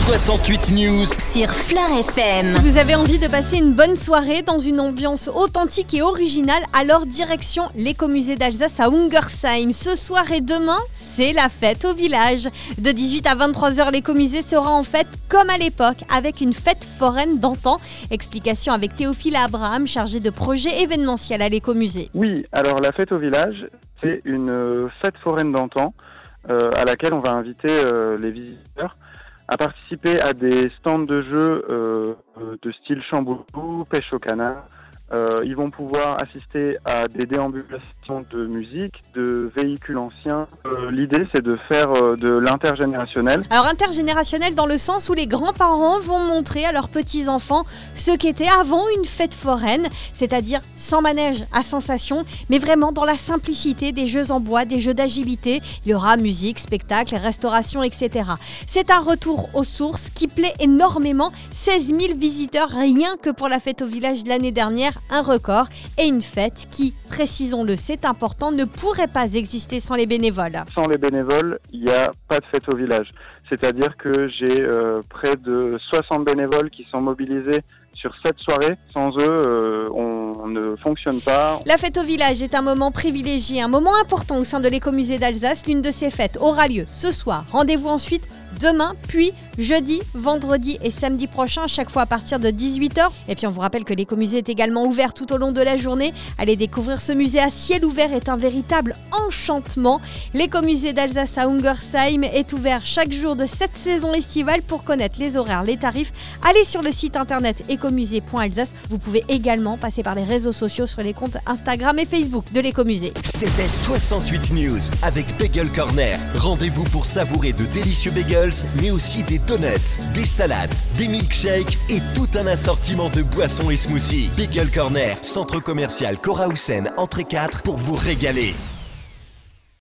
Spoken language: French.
68 News sur Fleur FM. Si vous avez envie de passer une bonne soirée dans une ambiance authentique et originale, alors direction l'écomusée d'Alsace à Ungersheim. Ce soir et demain, c'est la fête au village. De 18 à 23h, l'écomusée sera en fête comme à l'époque, avec une fête foraine d'antan. Explication avec Théophile Abraham, chargé de projet événementiel à l'écomusée. Oui, alors la fête au village, c'est une fête foraine d'antan à laquelle on va inviter les visiteurs à participer à des stands de jeux de style chamboulou, pêche au canard. Ils vont pouvoir assister à des déambulations de musique, de véhicules anciens. L'idée, c'est de faire de l'intergénérationnel. Alors intergénérationnel dans le sens où les grands-parents vont montrer à leurs petits-enfants ce qu'était avant une fête foraine, c'est-à-dire sans manège à sensation, mais vraiment dans la simplicité des jeux en bois, des jeux d'agilité. Il y aura musique, spectacle, restauration, etc. C'est un retour aux sources qui plaît énormément. 16 000 visiteurs rien que pour la fête au village de l'année dernière. Un record et une fête qui, précisons-le, c'est important, ne pourrait pas exister sans les bénévoles. Sans les bénévoles, il n'y a pas de fête au village. C'est-à-dire que j'ai près de 60 bénévoles qui sont mobilisés sur cette soirée. Sans eux, on ne fonctionne pas. La fête au village est un moment privilégié, un moment important au sein de l'écomusée d'Alsace. L'une de ces fêtes aura lieu ce soir. Rendez-vous ensuite demain, puis jeudi, vendredi et samedi prochain, à chaque fois à partir de 18h. Et puis on vous rappelle que l'écomusée est également ouvert tout au long de la journée. Allez découvrir ce musée à ciel ouvert est un véritable enchantement. L'écomusée d'Alsace à Ungersheim est ouvert chaque jour de cette saison estivale. Pour connaître les horaires, les tarifs, allez sur le site internet écomusée.alsace. Vous pouvez également passer par les réseaux sociaux sur les comptes Instagram et Facebook de l'écomusée. C'était 68 News avec Bagel Corner. Rendez-vous pour savourer de délicieux bagels, mais aussi des donuts, des salades, des milkshakes et tout un assortiment de boissons et smoothies. Bagel Corner, centre commercial Korausen, entrée 4 pour vous régaler.